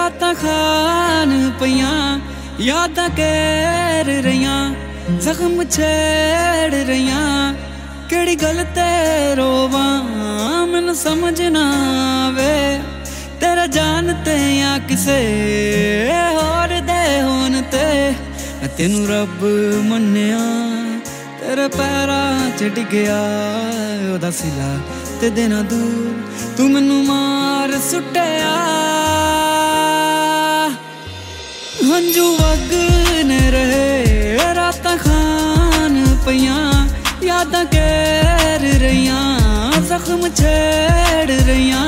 रातां खान पईयां यादां घेर रहियां जख्म छेड़ रहियां केड़ी गल ते रोवां मैनू समझ ना आवे तेरा जानते या किसे होर दे होन ते तेनू रब मन्निया तेरे पैरां च डिग्गिया ओदा सिला ते देना दूर तू मैनू मार सुट्टिया हंजू वगने रहे रातां खान पईयां यादां घेर रहियां जख्म छेड़ रहियां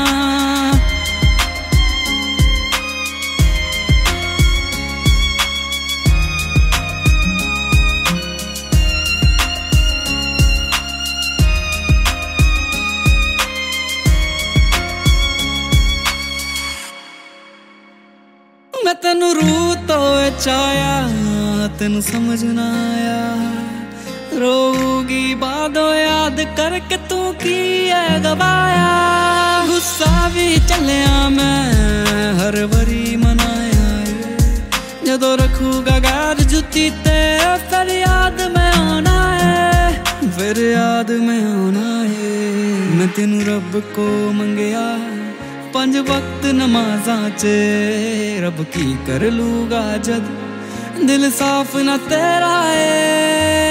मैं तेनू रूह तो चाया तेनू समझ ना आया रोगी बादो याद करके तू की है गवाया गुस्सा भी चलिया मैं हर वरी मनाया जदों रखूगा गैर जुती ते फिर याद में आना है फिर याद में आना है मैं तेनू रब को मंगया 5 वक्त नमाज़ां च रब की कर लूगा जद दिल साफ ना तेरा है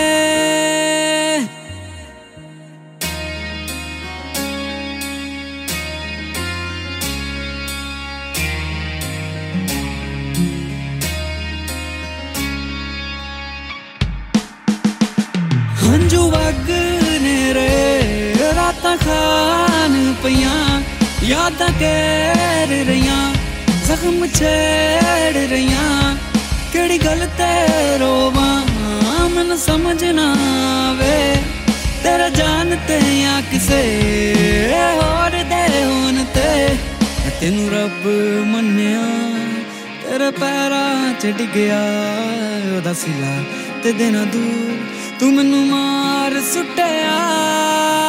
हंजू वगने रे रातां खान पईयां यादां घेर रहियां जख्म छेड़ रहियां केड़ी गल ते रोवां मैनू समझ ना आवे तेरा जानते या किसे होर दे होन ते तेनू रब मन्निया तेरे पैरां च डिग्गिया ओदा सिला ते देना दूर तू मैनू मार सुट्टिया